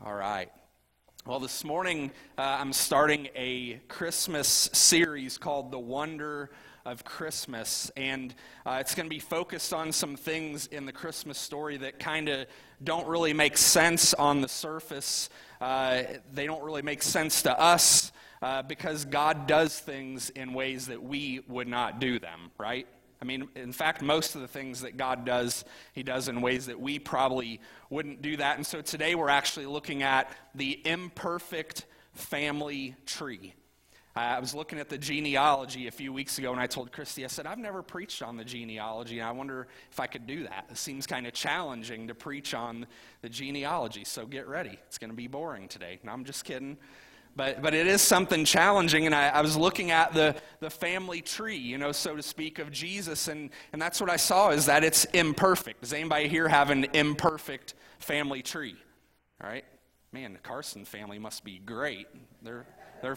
All right. Well, this morning I'm starting a Christmas series called The Wonder of Christmas, and it's going to be focused on some things in the Christmas story that kind of don't really make sense on the surface. They don't really make sense to us because God does things in ways that we would not do them, right? I mean, in fact, most of the things that God does, He does in ways that we probably wouldn't do that. And so today we're actually looking at the imperfect family tree. I was looking at the genealogy a few weeks ago, and I told Christy, I said, I've never preached on the genealogy, and I wonder if I could do that. It seems kind of challenging to preach on the genealogy, so get ready. It's going to be boring today. No, I'm just kidding. But it is something challenging, and I was looking at the family tree, so to speak, of Jesus, and that's what I saw, is that it's imperfect. Does anybody here have an imperfect family tree? All right? Man, the Carson family must be great. Their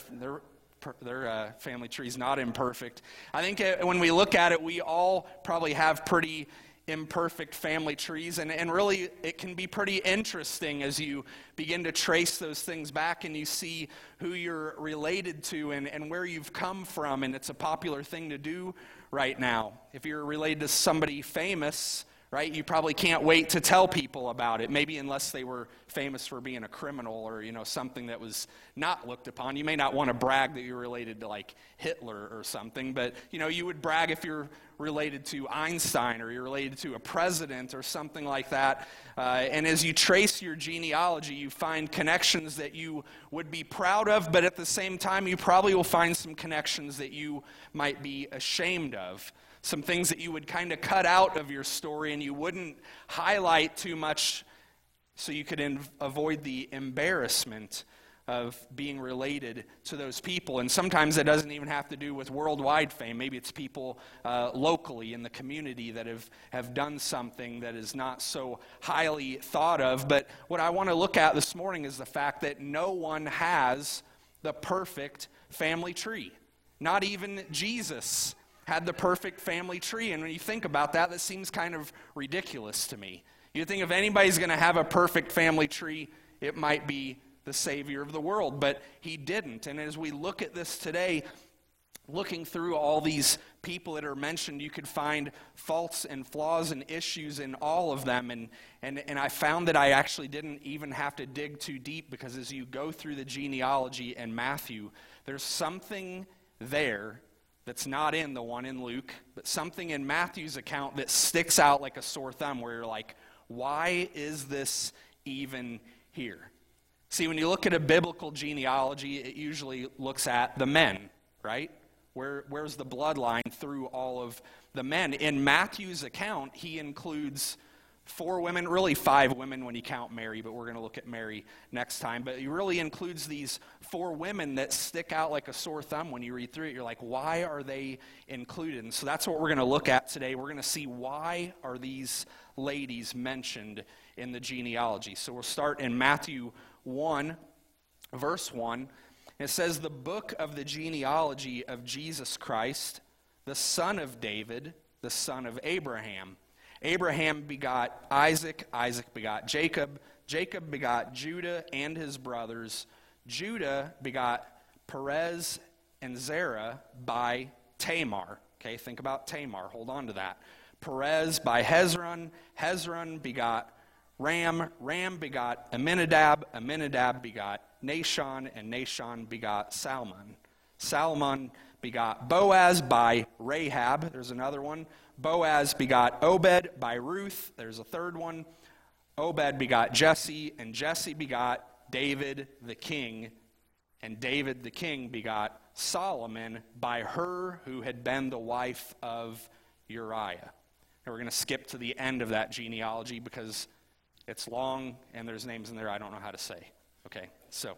family tree is not imperfect. I think when we look at it, we all probably have pretty imperfect family trees, and really it can be pretty interesting as you begin to trace those things back and you see who you're related to and where you've come from, and it's a popular thing to do right now. If you're related to somebody famous, right, you probably can't wait to tell people about it, maybe unless they were famous for being a criminal or, something that was not looked upon. You may not want to brag that you're related to, like, Hitler or something, but, you would brag if you're related to Einstein or you're related to a president or something like that. And as you trace your genealogy, you find connections that you would be proud of, but at the same time, you probably will find some connections that you might be ashamed of. Some things that you would kind of cut out of your story and you wouldn't highlight too much so you could avoid the embarrassment of being related to those people. And sometimes it doesn't even have to do with worldwide fame. Maybe it's people locally in the community that have done something that is not so highly thought of. But what I want to look at this morning is the fact that no one has the perfect family tree. Not even Jesus had the perfect family tree. And when you think about that, that seems kind of ridiculous to me. You think if anybody's going to have a perfect family tree, it might be the Savior of the world, but he didn't. And as we look at this today, looking through all these people that are mentioned, you could find faults and flaws and issues in all of them. And I found that I actually didn't even have to dig too deep, because as you go through the genealogy in Matthew, there's something there that's not in the one in Luke, but something in Matthew's account that sticks out like a sore thumb, where you're like, why is this even here? See, when you look at a biblical genealogy, it usually looks at the men, right? Where's the bloodline through all of the men? In Matthew's account, he includes 4 women, really 5 women when you count Mary, but we're going to look at Mary next time. But he really includes these 4 women that stick out like a sore thumb when you read through it. You're like, why are they included? And so that's what we're going to look at today. We're going to see, why are these ladies mentioned in the genealogy? So we'll start in Matthew 1, verse 1. It says, the book of the genealogy of Jesus Christ, the son of David, the son of Abraham. Abraham begot Isaac, Isaac begot Jacob, Jacob begot Judah and his brothers, Judah begot Perez and Zerah by Tamar. Okay, think about Tamar, hold on to that. Perez by Hezron, Hezron begot Ram, Ram begot Amminadab, Amminadab begot Nahshon, and Nahshon begot Salmon. Salmon begot Boaz by Rahab, there's another one. Boaz begot Obed by Ruth, there's a third one. Obed begot Jesse, and Jesse begot David the king, and David the king begot Solomon by her who had been the wife of Uriah. And we're going to skip to the end of that genealogy because it's long and there's names in there I don't know how to say. Okay, so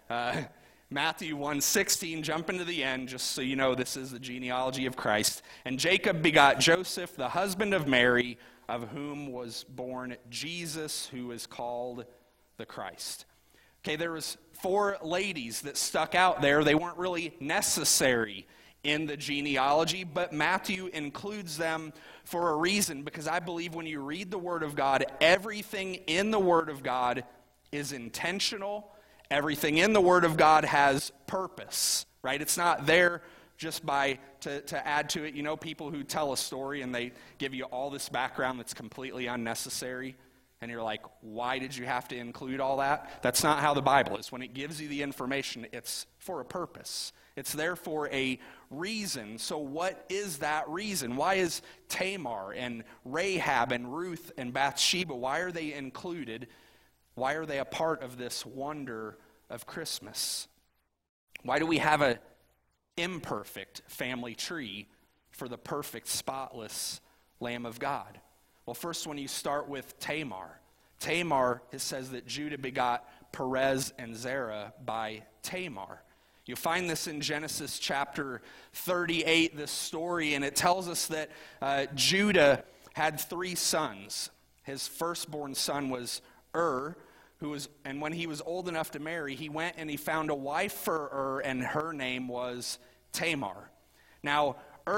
Matthew 1:16, jump into the end, just so you know this is the genealogy of Christ. And Jacob begot Joseph, the husband of Mary, of whom was born Jesus, who is called the Christ. Okay, there was 4 ladies that stuck out there. They weren't really necessary in the genealogy, but Matthew includes them for a reason, because I believe when you read the Word of God, everything in the Word of God is intentional. Everything in the Word of God has purpose, right? It's not there just to add to it. You know, people who tell a story and they give you all this background that's completely unnecessary, and you're like, why did you have to include all that? That's not how the Bible is. When it gives you the information, it's for a purpose. It's there for a reason. So what is that reason? Why is Tamar and Rahab and Ruth and Bathsheba, why are they included? Why are they a part of this wonder of Christmas? Why do we have an imperfect family tree for the perfect, spotless Lamb of God? Well, first, when you start with Tamar, it says that Judah begot Perez and Zerah by Tamar. You find this in Genesis chapter 38, this story, and it tells us that Judah had 3 sons. His firstborn son was and when he was old enough to marry, he went and he found a wife for and her name was Tamar. Now,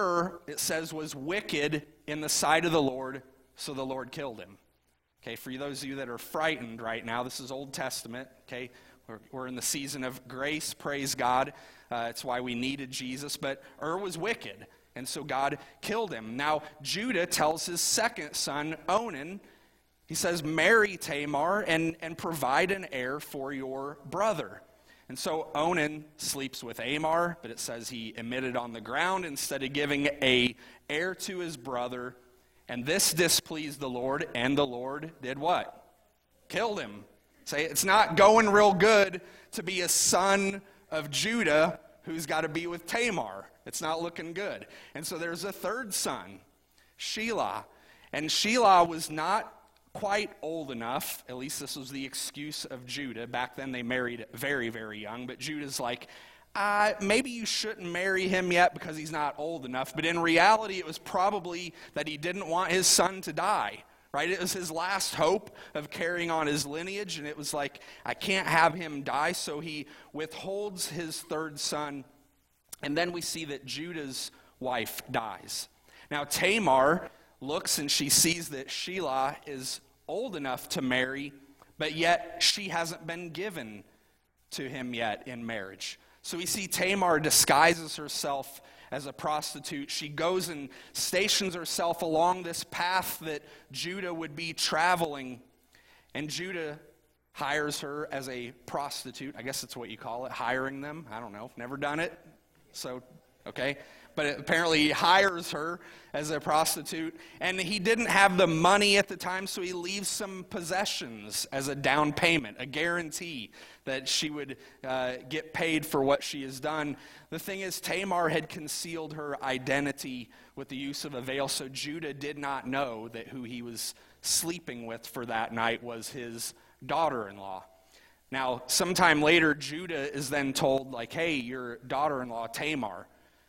it says, was wicked in the sight of the Lord, so the Lord killed him. Okay, for those of you that are frightened right now, this is Old Testament, okay? We're in the season of grace, praise God. It's why we needed Jesus, but was wicked, and so God killed him. Now, Judah tells his second son, Onan, he says, marry Tamar and provide an heir for your brother. And so Onan sleeps with Amar, but it says he emitted on the ground instead of giving an heir to his brother. And this displeased the Lord, and the Lord did what? Killed him. Say, it's not going real good to be a son of Judah who's got to be with Tamar. It's not looking good. And so there's a third son, Shelah. And Shelah was not quite old enough, at least this was the excuse of Judah. Back then they married very, very young, but Judah's like, maybe you shouldn't marry him yet because he's not old enough. But in reality, it was probably that he didn't want his son to die, right? It was his last hope of carrying on his lineage, and it was like, I can't have him die, so he withholds his third son. And then we see that Judah's wife dies. Now, Tamar looks and she sees that Shelah is old enough to marry, but yet she hasn't been given to him yet in marriage. So we see Tamar disguises herself as a prostitute. She goes and stations herself along this path that Judah would be traveling, and Judah hires her as a prostitute. I guess that's what you call it, hiring them. I don't know, never done it. So, okay. But apparently he hires her as a prostitute, and he didn't have the money at the time, so he leaves some possessions as a down payment, a guarantee that she would get paid for what she has done. The thing is, Tamar had concealed her identity with the use of a veil, so Judah did not know that who he was sleeping with for that night was his daughter-in-law. Now, sometime later, Judah is then told, like, hey, your daughter-in-law, Tamar,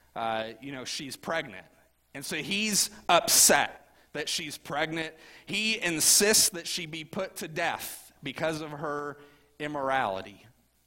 she's pregnant. And so he's upset that she's pregnant. He insists that she be put to death because of her immorality.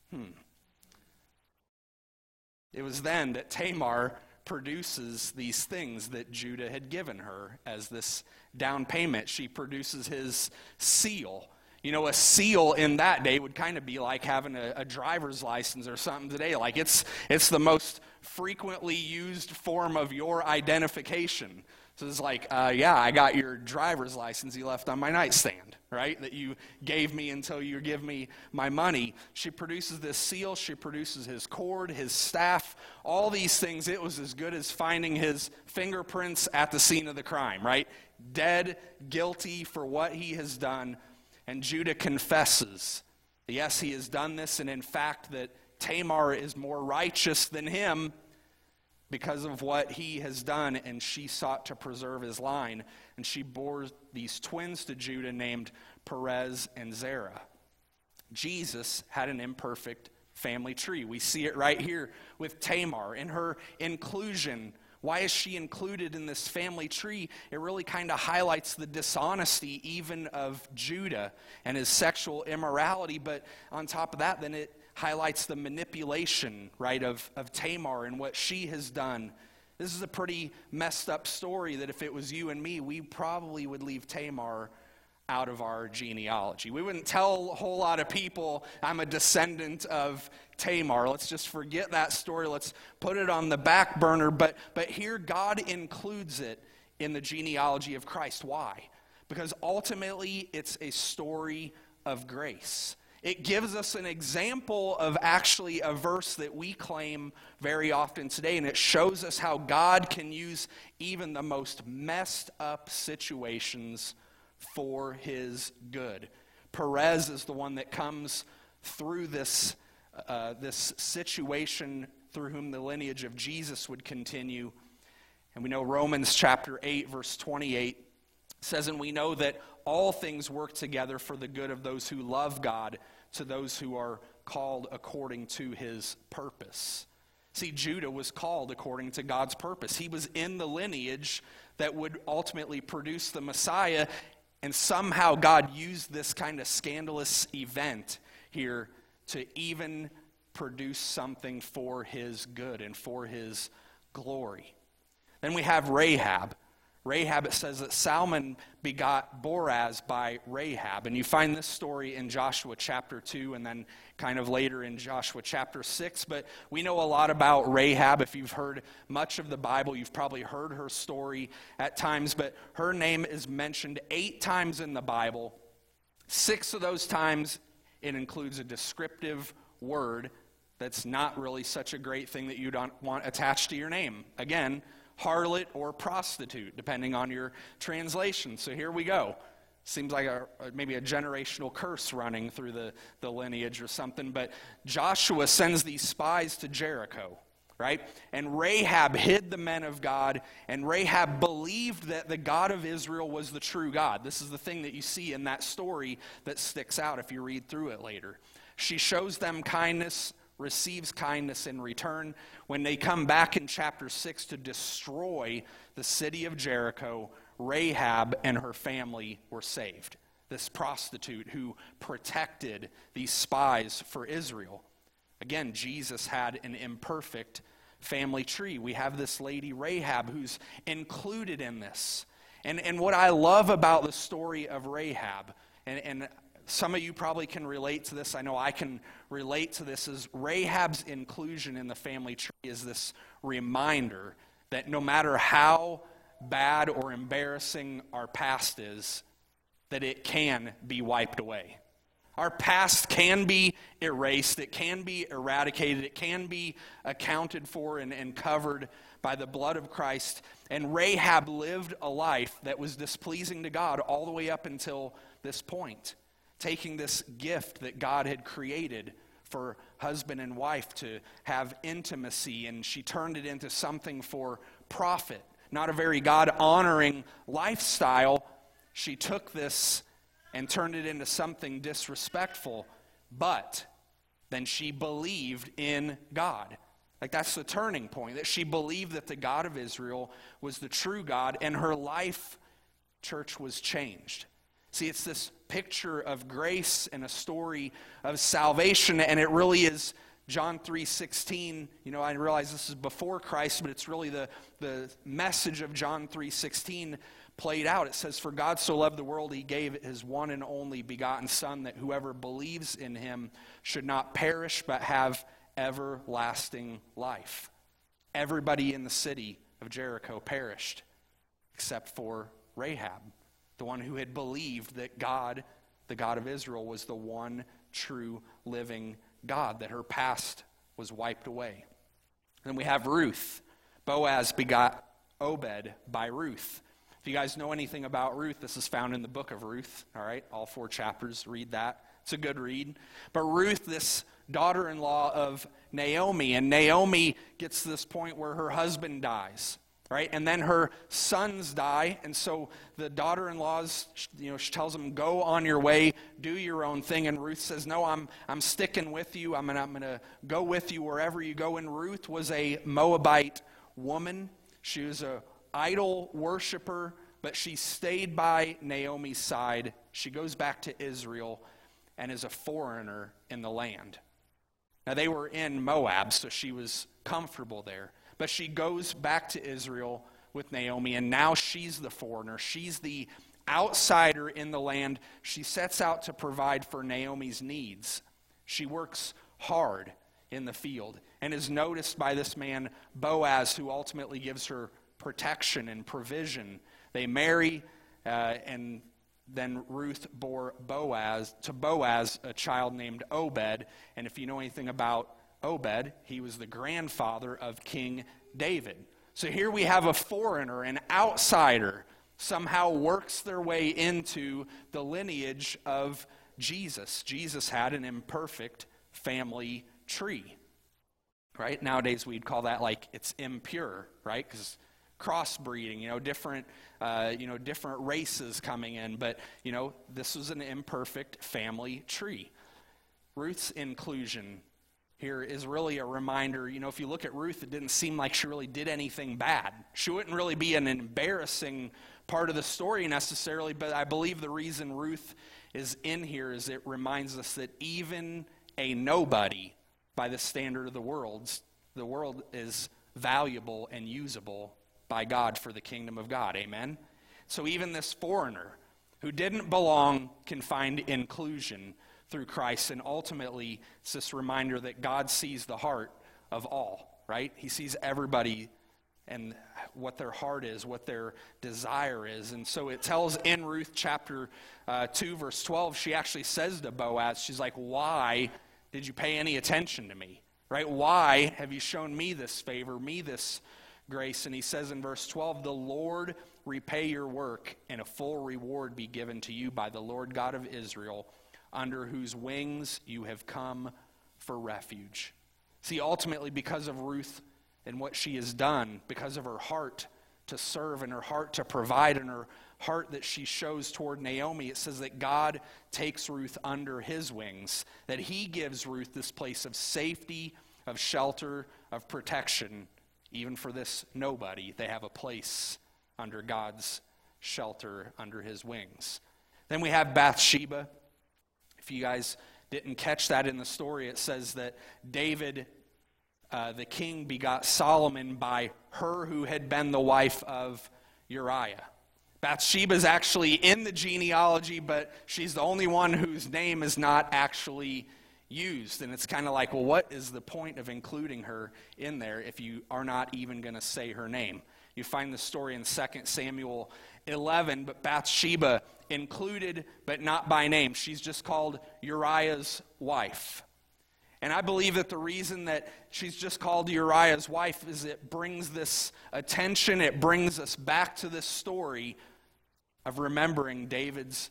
It was then that Tamar produces these things that Judah had given her as this down payment. She produces his seal. You know, a seal in that day would kind of be like having a driver's license or something today. Like it's the most frequently used form of your identification. So it's like, I got your driver's license you left on my nightstand, right? That you gave me until you give me my money. She produces this seal. She produces his cord, his staff, all these things. It was as good as finding his fingerprints at the scene of the crime, right? Dead, guilty for what he has done. And Judah confesses, yes, he has done this, and in fact that Tamar is more righteous than him because of what he has done, and she sought to preserve his line. And she bore these twins to Judah named Perez and Zerah. Jesus had an imperfect family tree. We see it right here with Tamar in her inclusion. Why is she included in this family tree? It really kind of highlights the dishonesty even of Judah and his sexual immorality. But on top of that, then it highlights the manipulation, right, of Tamar and what she has done. This is a pretty messed up story that if it was you and me, we probably would leave Tamar out of our genealogy. We wouldn't tell a whole lot of people, I'm a descendant of Tamar. Let's just forget that story. Let's put it on the back burner. But here God includes it in the genealogy of Christ. Why? Because ultimately it's a story of grace. It gives us an example of actually a verse that we claim very often today, and it shows us how God can use even the most messed up situations for his good. Perez is the one that comes through this situation through whom the lineage of Jesus would continue. And we know Romans chapter 8, verse 28 says, and we know that all things work together for the good of those who love God, to those who are called according to his purpose. See, Judah was called according to God's purpose. He was in the lineage that would ultimately produce the Messiah, and somehow God used this kind of scandalous event here to even produce something for his good and for his glory. Then we have Rahab. Rahab, it says that Salmon begot Boaz by Rahab. And you find this story in Joshua chapter 2 and then kind of later in Joshua chapter 6. But we know a lot about Rahab. If you've heard much of the Bible, you've probably heard her story at times. But her name is mentioned 8 times in the Bible. 6 of those times it includes a descriptive word that's not really such a great thing that you don't want attached to your name. Again, harlot or prostitute, depending on your translation. So here we go. Seems like maybe a generational curse running through the lineage or something. But Joshua sends these spies to Jericho, right? And Rahab hid the men of God, and Rahab believed that the God of Israel was the true God. This is the thing that you see in that story that sticks out if you read through it later. She shows them kindness, receives kindness in return. When they come back in chapter 6 to destroy the city of Jericho, Rahab and her family were saved. This prostitute who protected these spies for Israel. Again, Jesus had an imperfect family tree. We have this lady Rahab who's included in this. And what I love about the story of Rahab, and some of you probably can relate to this. I know I can relate to this. Is Rahab's inclusion in the family tree is this reminder that no matter how bad or embarrassing our past is, that it can be wiped away. Our past can be erased. It can be eradicated. It can be accounted for and covered by the blood of Christ. And Rahab lived a life that was displeasing to God all the way up until this point. Taking this gift that God had created for husband and wife to have intimacy, and she turned it into something for profit, not a very God-honoring lifestyle. She took this and turned it into something disrespectful, but then she believed in God. Like, that's the turning point, that she believed that the God of Israel was the true God, and her life, church, was changed. See, it's this picture of grace and a story of salvation, and it really is John 3:16. You know, I realize this is before Christ, but it's really the message of John 3:16 played out. It says, "For God so loved the world, he gave his one and only begotten Son, that whoever believes in him should not perish, but have everlasting life." Everybody in the city of Jericho perished, except for Rahab, the one who had believed that God, the God of Israel, was the one true living God, that her past was wiped away. And then we have Ruth. Boaz begot Obed by Ruth. If you guys know anything about Ruth, this is found in the book of Ruth, all right? All 4 chapters, read that. It's a good read. But Ruth, this daughter-in-law of Naomi, and Naomi gets to this point where her husband dies. Right? And then her sons die, and so the daughter-in-laws, she tells them, go on your way, do your own thing. And Ruth says, no, I'm sticking with you. I'm gonna go with you wherever you go. And Ruth was a Moabite woman. She was an idol worshiper, but she stayed by Naomi's side. She goes back to Israel and is a foreigner in the land. Now, they were in Moab, so she was comfortable there. But she goes back to Israel with Naomi, and now she's the foreigner. She's the outsider in the land, she sets out to provide for Naomi's needs. She works hard in the field and is noticed by this man, Boaz, who ultimately gives her protection and provision. They marry, and then Ruth bore Boaz a child named Obed. And if you know anything about Obed, he was the grandfather of King David. So here we have a foreigner, an outsider, somehow works their way into the lineage of Jesus. Jesus had an imperfect family tree, right? Nowadays we'd call that like it's impure, right? Because crossbreeding, different races coming in, but this was an imperfect family tree. Ruth's inclusion here is really a reminder. If you look at Ruth, it didn't seem like she really did anything bad. She wouldn't really be an embarrassing part of the story necessarily, but I believe the reason Ruth is in here is it reminds us that even a nobody, by the standard of the world is valuable and usable by God for the kingdom of God. Amen? So even this foreigner who didn't belong can find inclusion through Christ, and ultimately it's this reminder that God sees the heart of all, right? He sees everybody and what their heart is, what their desire is. And so it tells in Ruth chapter 2, verse 12, she actually says to Boaz, she's like, why did you pay any attention to me, right? Why have you shown me this favor, me this grace? And he says in verse 12, the Lord repay your work, and a full reward be given to you by the Lord God of Israel, under whose wings you have come for refuge. See, ultimately, because of Ruth and what she has done, because of her heart to serve and her heart to provide and her heart that she shows toward Naomi, it says that God takes Ruth under his wings, that he gives Ruth this place of safety, of shelter, of protection. Even for this nobody, they have a place under God's shelter, under his wings. Then we have Bathsheba. If you guys didn't catch that in the story, it says that David, the king, begot Solomon by her who had been the wife of Uriah. Bathsheba is actually in the genealogy, but she's the only one whose name is not actually used. And it's kind of like, well, what is the point of including her in there if you are not even going to say her name? You find the story in 2 Samuel 11, but Bathsheba included, but not by name. She's just called Uriah's wife. And I believe that the reason that she's just called Uriah's wife is it brings this attention, it brings us back to this story of remembering David's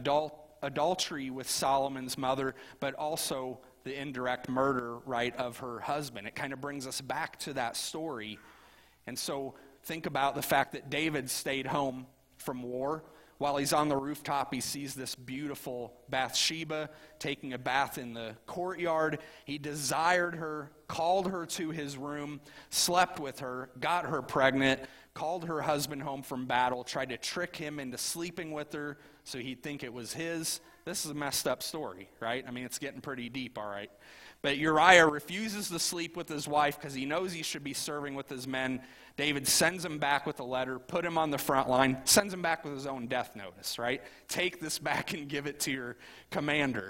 adultery with Solomon's mother, but also the indirect murder, right, of her husband. It kind of brings us back to that story. And so think about the fact that David stayed home from war. While he's on the rooftop, he sees this beautiful Bathsheba taking a bath in the courtyard. He desired her, called her to his room, slept with her, got her pregnant, called her husband home from battle, tried to trick him into sleeping with her so he'd think it was his. This is a messed up story, right? I mean, it's getting pretty deep, all right. But Uriah refuses to sleep with his wife because he knows he should be serving with his men. David sends him back with a letter, put him on the front line, sends him back with his own death notice, right? Take this back and give it to your commander.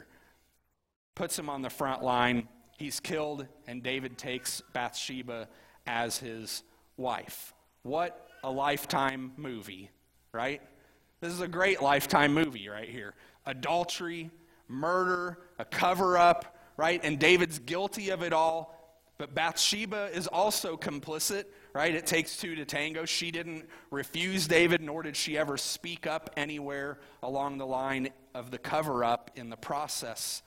Puts him on the front line. He's killed, and David takes Bathsheba as his wife. What a Lifetime movie, right? This is a great Lifetime movie right here. Adultery, murder, a cover-up, right? And David's guilty of it all. But Bathsheba is also complicit, right? It takes two to tango. She didn't refuse David, nor did she ever speak up anywhere along the line of the cover-up in the process.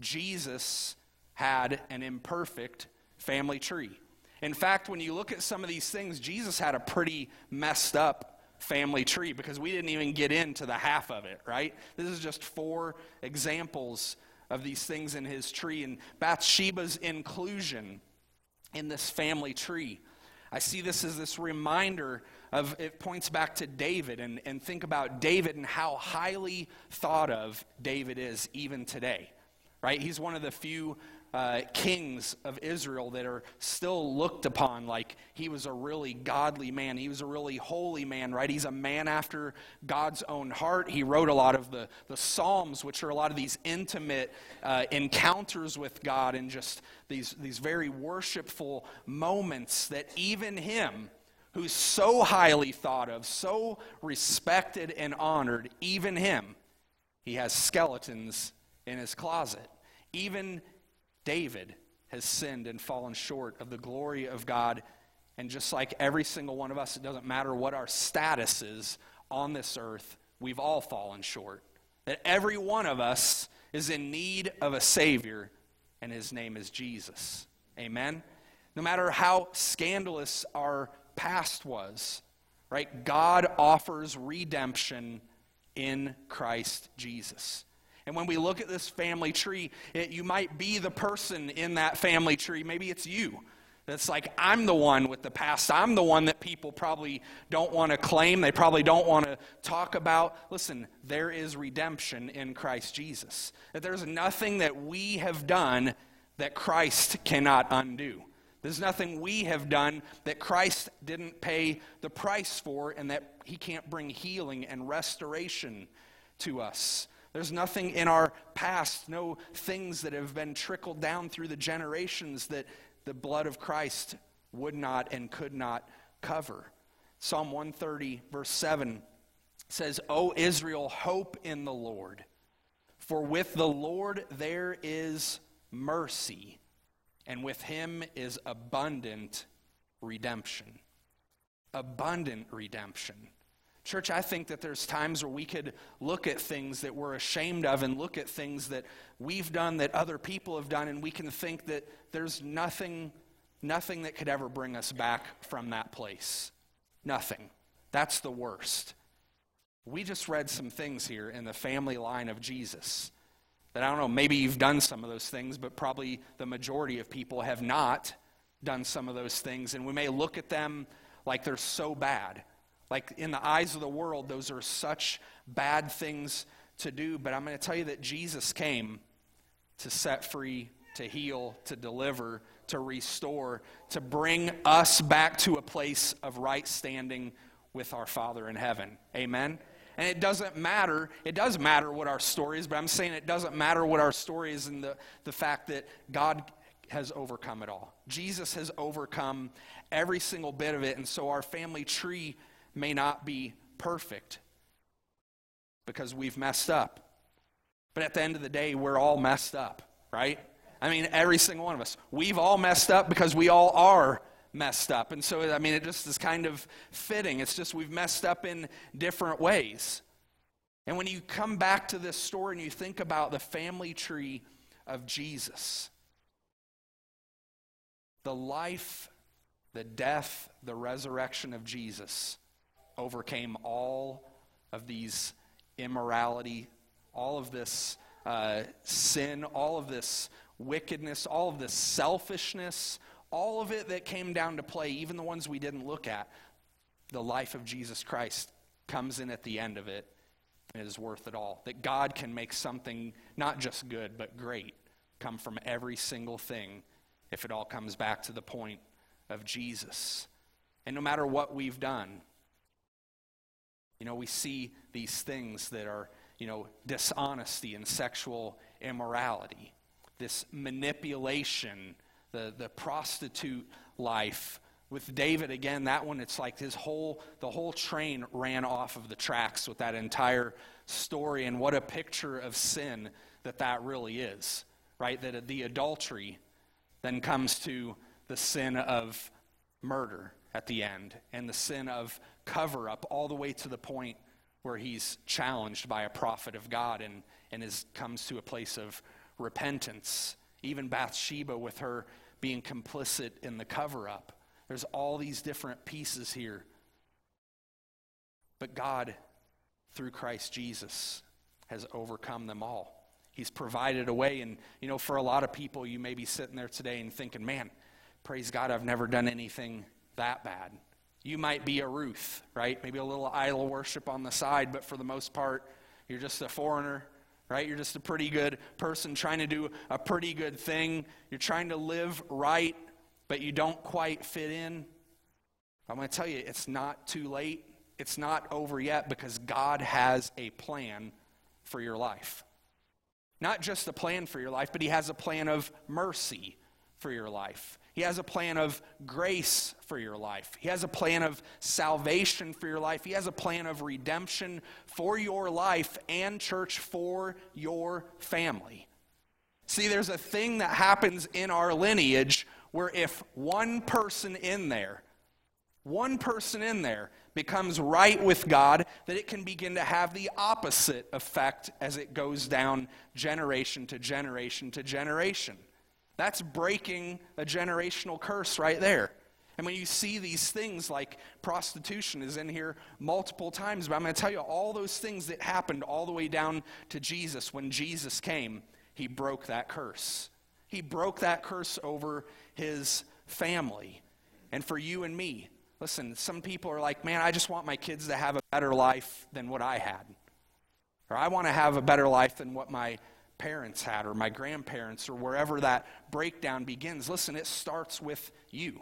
Jesus had an imperfect family tree. In fact, when you look at some of these things, Jesus had a pretty messed up family tree because we didn't even get into the half of it, right? This is just 4 examples of these things in his tree. And Bathsheba's inclusion in this family tree, I see this as this reminder of, it points back to David, and think about David and how highly thought of David is even today, right? He's one of the few kings of Israel that are still looked upon like he was a really godly man. He was a really holy man, right? He's a man after God's own heart. He wrote a lot of the Psalms, which are a lot of these intimate encounters with God and just these very worshipful moments that even him, who's so highly thought of, so respected and honored, even him, he has skeletons in his closet. Even David has sinned and fallen short of the glory of God. And just like every single one of us, it doesn't matter what our status is on this earth, we've all fallen short. That every one of us is in need of a Savior, and his name is Jesus. Amen? No matter how scandalous our past was, right? God offers redemption in Christ Jesus. And when we look at this family tree, you might be the person in that family tree. Maybe it's you. That's like, I'm the one with the past. I'm the one that people probably don't want to claim. They probably don't want to talk about. Listen, there is redemption in Christ Jesus. That there's nothing that we have done that Christ cannot undo. There's nothing we have done that Christ didn't pay the price for and that he can't bring healing and restoration to us. There's nothing in our past, no things that have been trickled down through the generations that the blood of Christ would not and could not cover. Psalm 130, verse 7 says, O Israel, hope in the Lord, for with the Lord there is mercy, and with him is abundant redemption. Abundant redemption. Church, I think that there's times where we could look at things that we're ashamed of and look at things that we've done that other people have done, and we can think that there's nothing that could ever bring us back from that place. Nothing. That's the worst. We just read some things here in the family line of Jesus that I don't know, maybe you've done some of those things, but probably the majority of people have not done some of those things, and we may look at them like they're so bad. Like in the eyes of the world, those are such bad things to do. But I'm going to tell you that Jesus came to set free, to heal, to deliver, to restore, to bring us back to a place of right standing with our Father in heaven. Amen? And it doesn't matter. It does matter what our story is, but I'm saying it doesn't matter what our story is in the fact that God has overcome it all. Jesus has overcome every single bit of it. And so our family tree may not be perfect because we've messed up. But at the end of the day, we're all messed up, right? I mean, every single one of us. We've all messed up because we all are messed up. And so, I mean, it just is kind of fitting. It's just we've messed up in different ways. And when you come back to this story and you think about the family tree of Jesus, the life, the death, the resurrection of Jesus overcame all of these immorality, all of this sin, all of this wickedness, all of this selfishness, all of it that came down to play, even the ones we didn't look at. The life of Jesus Christ comes in at the end of it, and it is worth it all. That God can make something not just good, but great come from every single thing if it all comes back to the point of Jesus. And no matter what we've done, you know, we see these things that are, you know, dishonesty and sexual immorality, this manipulation, the prostitute life. With David, again, that one, it's like the whole train ran off of the tracks with that entire story, and what a picture of sin that really is, right? That the adultery then comes to the sin of murder at the end, and the sin of cover-up all the way to the point where he's challenged by a prophet of God and comes to a place of repentance. Even Bathsheba with her being complicit in the cover-up. There's all these different pieces here. But God, through Christ Jesus, has overcome them all. He's provided a way. And, you know, for a lot of people, you may be sitting there today and thinking, man, praise God, I've never done anything that bad. You might be a Ruth, right? Maybe a little idol worship on the side, but for the most part, you're just a foreigner, right? You're just a pretty good person trying to do a pretty good thing. You're trying to live right, but you don't quite fit in. I'm going to tell you, it's not too late. It's not over yet, because God has a plan for your life. Not just a plan for your life, but he has a plan of mercy for your life. He has a plan of grace for your life. He has a plan of salvation for your life. He has a plan of redemption for your life and, church, for your family. See, there's a thing that happens in our lineage where if one person in there becomes right with God, that it can begin to have the opposite effect as it goes down generation to generation to generation. That's breaking a generational curse right there. And when you see these things like prostitution is in here multiple times, but I'm going to tell you all those things that happened all the way down to Jesus. When Jesus came, he broke that curse. He broke that curse over his family. And for you and me, listen, some people are like, man, I just want my kids to have a better life than what I had. Or I want to have a better life than what my parents had, or my grandparents, or wherever that breakdown begins. Listen, it starts with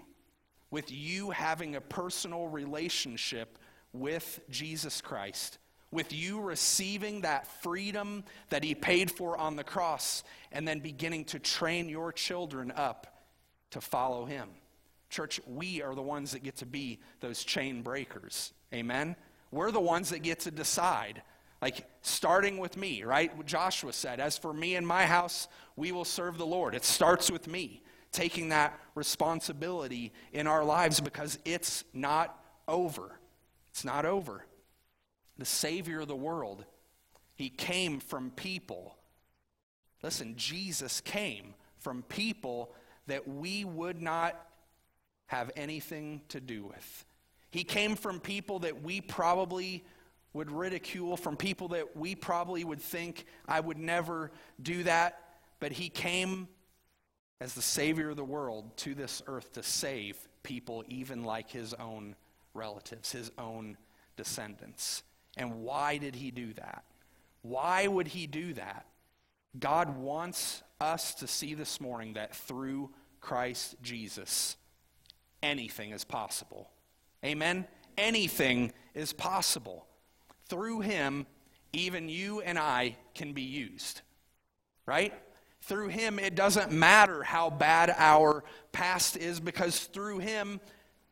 you having a personal relationship with Jesus Christ, with you receiving that freedom that he paid for on the cross, and then beginning to train your children up to follow him. Church, we are the ones that get to be those chain breakers. Amen? We're the ones that get to decide. Like, starting with me, right? What Joshua said, as for me and my house, we will serve the Lord. It starts with me, taking that responsibility in our lives, because it's not over. It's not over. The Savior of the world, he came from people. Listen, Jesus came from people that we would not have anything to do with. He came from people that we probably would ridicule, from people that we probably would think, I would never do that. But he came as the Savior of the world to this earth to save people even like his own relatives, his own descendants. And why did he do that? Why would he do that? God wants us to see this morning that through Christ Jesus, anything is possible. Amen? Anything is possible. Through him, even you and I can be used. Right? Through him, it doesn't matter how bad our past is, because through him,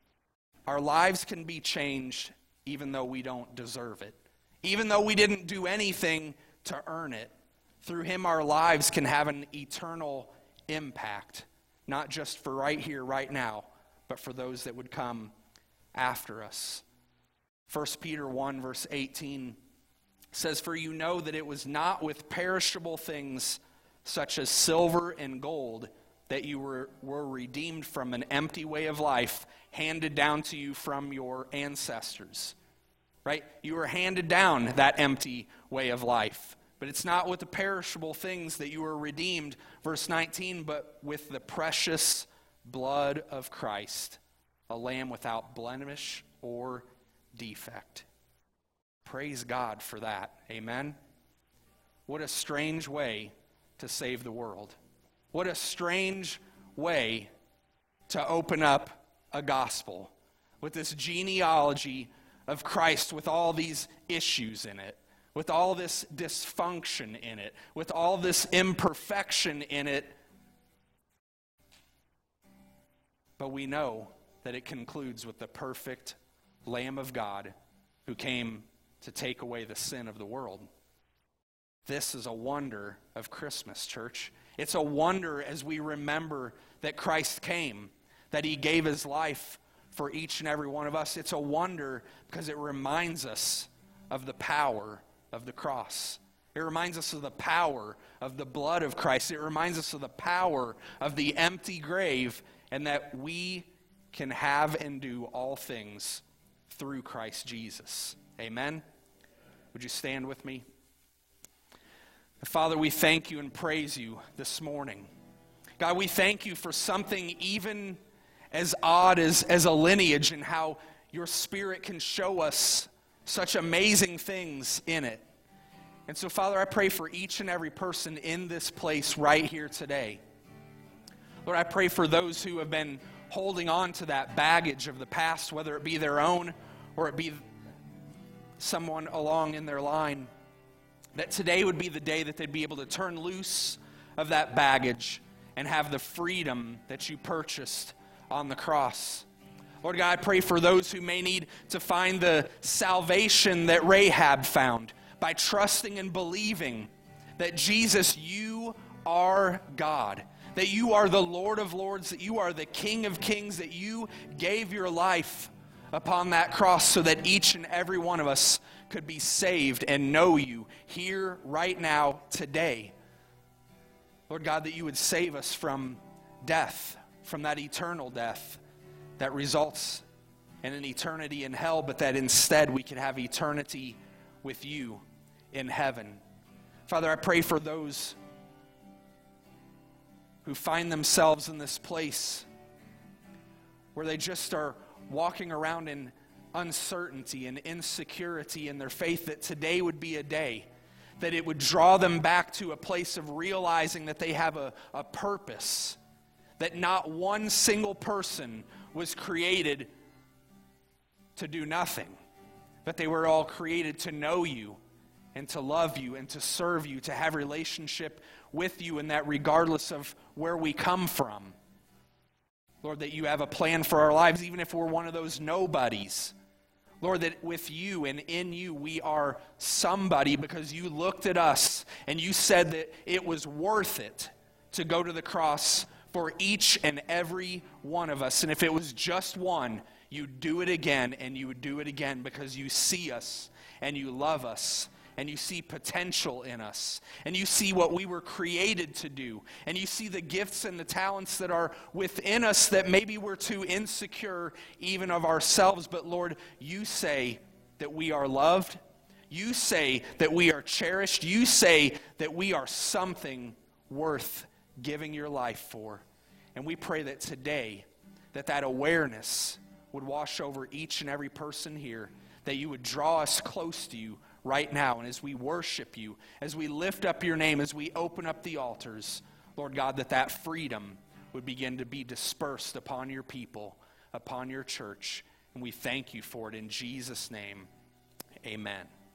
our lives can be changed even though we don't deserve it. Even though we didn't do anything to earn it. Through him, our lives can have an eternal impact. Not just for right here, right now, but for those that would come after us. 1 Peter 1 verse 18 says, for you know that it was not with perishable things such as silver and gold that you were redeemed from an empty way of life handed down to you from your ancestors. Right? You were handed down that empty way of life. But it's not with the perishable things that you were redeemed, verse 19, but with the precious blood of Christ, a lamb without blemish or defect. Praise God for that. Amen? What a strange way to save the world. What a strange way to open up a gospel with this genealogy of Christ, with all these issues in it, with all this dysfunction in it, with all this imperfection in it. But we know that it concludes with the perfect Lamb of God who came to take away the sin of the world. This is a wonder of Christmas, church. It's a wonder as we remember that Christ came, that he gave his life for each and every one of us. It's a wonder because it reminds us of the power of the cross. It reminds us of the power of the blood of Christ. It reminds us of the power of the empty grave, and that we can have and do all things through Christ Jesus. Amen? Would you stand with me? Father, we thank you and praise you this morning. God, we thank you for something even as odd as a lineage, and how your Spirit can show us such amazing things in it. And so, Father, I pray for each and every person in this place right here today. Lord, I pray for those who have been holding on to that baggage of the past, whether it be their own or it be someone along in their line, that today would be the day that they'd be able to turn loose of that baggage and have the freedom that you purchased on the cross. Lord God, I pray for those who may need to find the salvation that Rahab found by trusting and believing that Jesus, you are God, that you are the Lord of Lords, that you are the King of Kings, that you gave your life upon that cross so that each and every one of us could be saved and know you here, right now, today. Lord God, that you would save us from death, from that eternal death that results in an eternity in hell, but that instead we could have eternity with you in heaven. Father, I pray for those who find themselves in this place where they just are walking around in uncertainty and insecurity in their faith, that today would be a day that it would draw them back to a place of realizing that they have a purpose, that not one single person was created to do nothing, but they were all created to know you and to love you and to serve you, to have relationship with you, and that regardless of where we come from, Lord, that you have a plan for our lives, even if we're one of those nobodies. Lord, that with you and in you we are somebody because you looked at us and you said that it was worth it to go to the cross for each and every one of us. And if it was just one, you'd do it again and you would do it again because you see us and you love us and you see potential in us and you see what we were created to do and you see the gifts and the talents that are within us that maybe we're too insecure even of ourselves. But Lord, you say that we are loved. You say that we are cherished. You say that we are something worth giving your life for. And we pray that today that awareness would wash over each and every person here, that you would draw us close to you right now. And as we worship you, as we lift up your name, as we open up the altars, Lord God, that freedom would begin to be dispersed upon your people, upon your church. And we thank you for it in Jesus' name. Amen.